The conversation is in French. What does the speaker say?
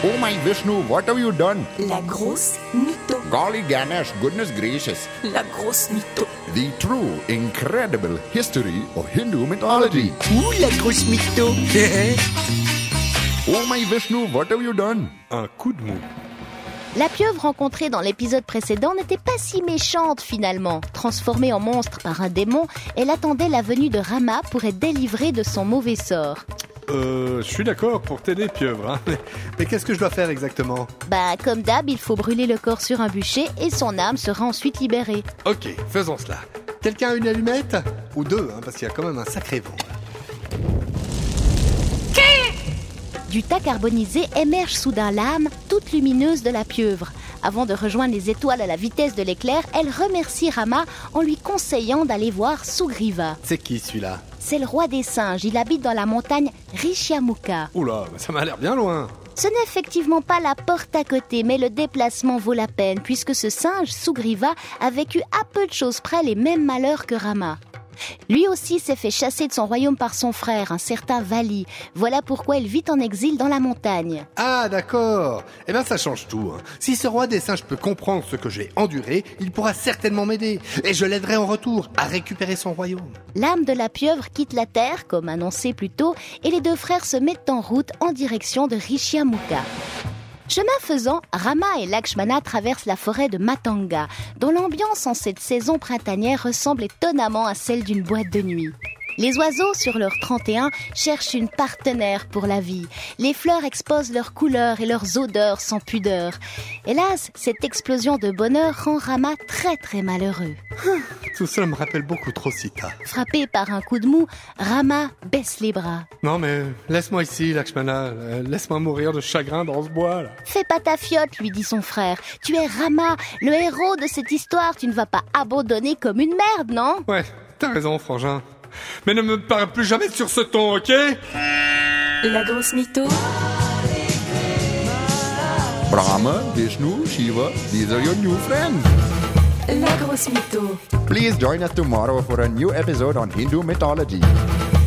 Oh my Vishnu, what have you done? La grosse mytho. Golly Ganesh, goodness gracious. La grosse mytho. The true, incredible history of Hindu mythology. Ouh, la grosse mytho. Oh my Vishnu, what have you done? Un coup de mou. La pieuvre rencontrée dans l'épisode précédent n'était pas si méchante finalement. Transformée en monstre par un démon, elle attendait la venue de Rama pour être délivrée de son mauvais sort. Je suis d'accord pour t'aider, pieuvre. Hein. Mais qu'est-ce que je dois faire exactement? Comme d'hab, il faut brûler le corps sur un bûcher et son âme sera ensuite libérée. Ok, faisons cela. Quelqu'un a une allumette? Ou deux, hein, parce qu'il y a quand même un sacré vent. Du tas carbonisé émerge soudain l'âme, toute lumineuse de la pieuvre. Avant de rejoindre les étoiles à la vitesse de l'éclair, elle remercie Rama en lui conseillant d'aller voir Sugriva. C'est qui celui-là? C'est le roi des singes, il habite dans la montagne Rishyamukha. Oula, ça m'a l'air bien loin. Ce n'est effectivement pas la porte à côté, mais le déplacement vaut la peine, puisque ce singe, Sugriva, a vécu à peu de choses près les mêmes malheurs que Rama. Lui aussi s'est fait chasser de son royaume par son frère, un certain Vali. Voilà pourquoi il vit en exil dans la montagne. Ah, d'accord. Eh bien, ça change tout. Hein. Si ce roi des singes peut comprendre ce que j'ai enduré, il pourra certainement m'aider. Et je l'aiderai en retour à récupérer son royaume. L'âme de la pieuvre quitte la terre, comme annoncé plus tôt, et les deux frères se mettent en route en direction de Rishyamukha. Chemin faisant, Rama et Lakshmana traversent la forêt de Matanga, dont l'ambiance en cette saison printanière ressemble étonnamment à celle d'une boîte de nuit. Les oiseaux, sur leur 31, cherchent une partenaire pour la vie. Les fleurs exposent leurs couleurs et leurs odeurs sans pudeur. Hélas, cette explosion de bonheur rend Rama très très malheureux. Tout cela me rappelle beaucoup trop Sita. Frappé par un coup de mou, Rama baisse les bras. Non mais, laisse-moi ici, Lakshmana. Laisse-moi mourir de chagrin dans ce bois, là. Fais pas ta fiotte, lui dit son frère. Tu es Rama, le héros de cette histoire. Tu ne vas pas abandonner comme une merde, non? Ouais, t'as raison, frangin. Mais ne me parle plus jamais sur ce ton, ok? La grosse mytho. Brahma, Vishnu, Shiva, these are your new friends. La grosse mytho. Please join us tomorrow for a new episode on Hindu mythology.